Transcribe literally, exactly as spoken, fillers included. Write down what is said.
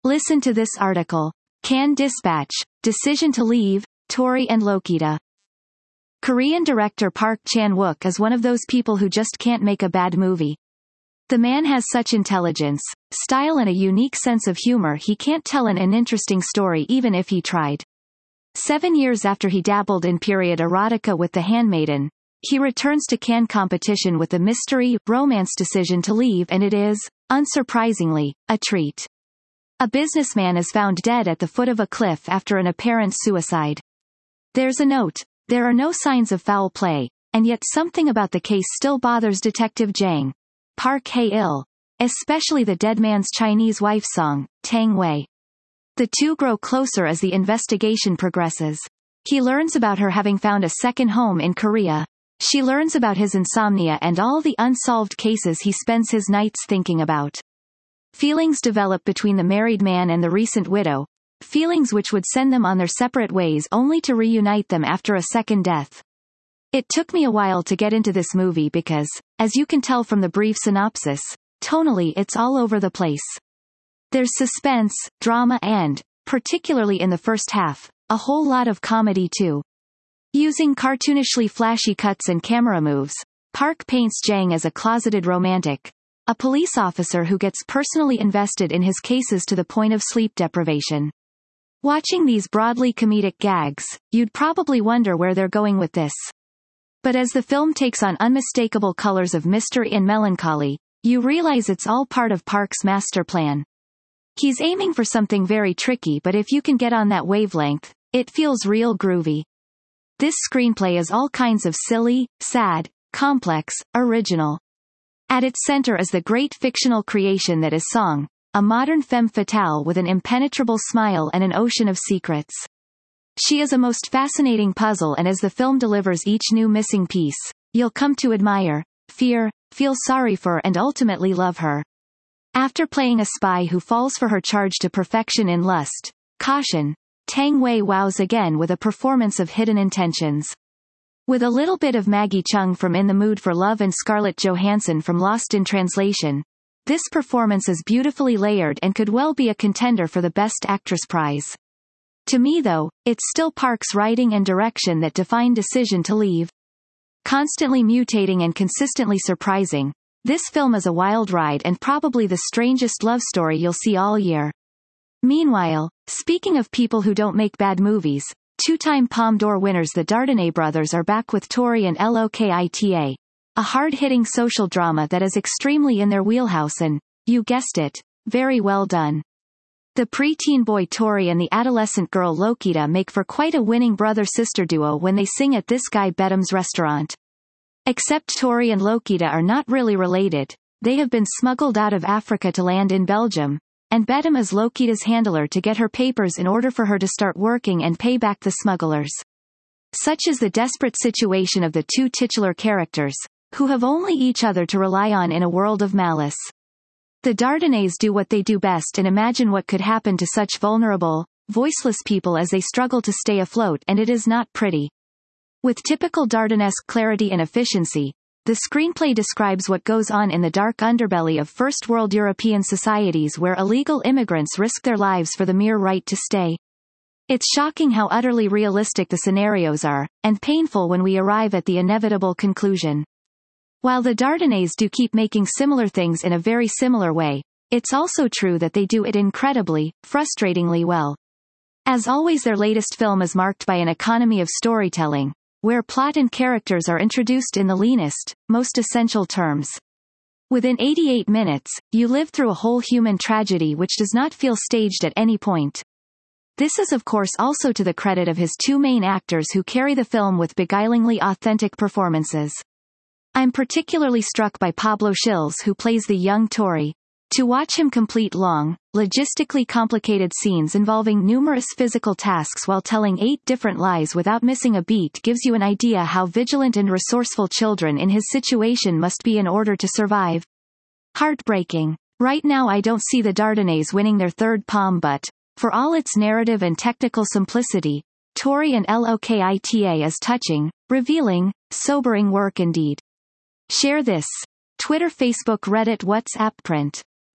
Listen to this article. Can Dispatch, Decision to Leave, Tori and Lokita. Korean director Park Chan-wook is one of those people who just can't make a bad movie. The man has such intelligence, style and a unique sense of humor he can't tell an uninteresting story even if he tried. Seven years after he dabbled in period erotica with The Handmaiden, he returns to Cannes competition with the mystery, romance Decision to Leave, and it is, unsurprisingly, a treat. A businessman is found dead at the foot of a cliff after an apparent suicide. There's a note: there are no signs of foul play, and yet something about the case still bothers Detective Jang, Park Hae-il, especially the dead man's Chinese wife song, Tang Wei. The two grow closer as the investigation progresses. He learns about her having found a second home in Korea. She learns about his insomnia and all the unsolved cases he spends his nights thinking about. Feelings develop between the married man and the recent widow, feelings which would send them on their separate ways only to reunite them after a second death. It took me a while to get into this movie because, as you can tell from the brief synopsis, tonally it's all over the place. There's suspense, drama and, particularly in the first half, a whole lot of comedy too. Using cartoonishly flashy cuts and camera moves, Park paints Jang as a closeted romantic, a police officer who gets personally invested in his cases to the point of sleep deprivation. Watching these broadly comedic gags, you'd probably wonder where they're going with this. But as the film takes on unmistakable colors of mystery and melancholy, you realize it's all part of Park's master plan. He's aiming for something very tricky, but if you can get on that wavelength, it feels real groovy. This screenplay is all kinds of silly, sad, complex, original. At its center is the great fictional creation that is Song, a modern femme fatale with an impenetrable smile and an ocean of secrets. She is a most fascinating puzzle, and as the film delivers each new missing piece, you'll come to admire, fear, feel sorry for and ultimately love her. After playing a spy who falls for her charge to perfection in Lust, Caution, Tang Wei wows again with a performance of hidden intentions. With a little bit of Maggie Cheung from In the Mood for Love and Scarlett Johansson from Lost in Translation, this performance is beautifully layered and could well be a contender for the Best Actress prize. To me though, it's still Park's writing and direction that define Decision to Leave. Constantly mutating and consistently surprising, this film is a wild ride and probably the strangest love story you'll see all year. Meanwhile, speaking of people who don't make bad movies, two-time Palme d'Or winners the Dardenne brothers are back with Tori and Lokita, a hard-hitting social drama that is extremely in their wheelhouse and, you guessed it, very well done. The pre-teen boy Tori and the adolescent girl Lokita make for quite a winning brother-sister duo when they sing at this guy Bedham's restaurant. Except Tori and Lokita are not really related, they have been smuggled out of Africa to land in Belgium, and Bedham is Lokita's handler to get her papers in order for her to start working and pay back the smugglers. Such is the desperate situation of the two titular characters, who have only each other to rely on in a world of malice. The Dardanelles do what they do best and imagine what could happen to such vulnerable, voiceless people as they struggle to stay afloat, and it is not pretty. With typical Dardanesque clarity and efficiency, the screenplay describes what goes on in the dark underbelly of first-world European societies where illegal immigrants risk their lives for the mere right to stay. It's shocking how utterly realistic the scenarios are, and painful when we arrive at the inevitable conclusion. While the Dardanelles do keep making similar things in a very similar way, it's also true that they do it incredibly, frustratingly well. As always, their latest film is marked by an economy of storytelling, where plot and characters are introduced in the leanest, most essential terms. Within eighty-eight minutes, you live through a whole human tragedy which does not feel staged at any point. This is of course also to the credit of his two main actors who carry the film with beguilingly authentic performances. I'm particularly struck by Pablo Schills, who plays the young Tori. To watch him complete long, logistically complicated scenes involving numerous physical tasks while telling eight different lies without missing a beat gives you an idea how vigilant and resourceful children in his situation must be in order to survive. Heartbreaking. Right now I don't see the Dardanelles winning their third Palme, but, for all its narrative and technical simplicity, Tori and Lokita is touching, revealing, sobering work indeed. Share this. Twitter, Facebook, Reddit, WhatsApp, print.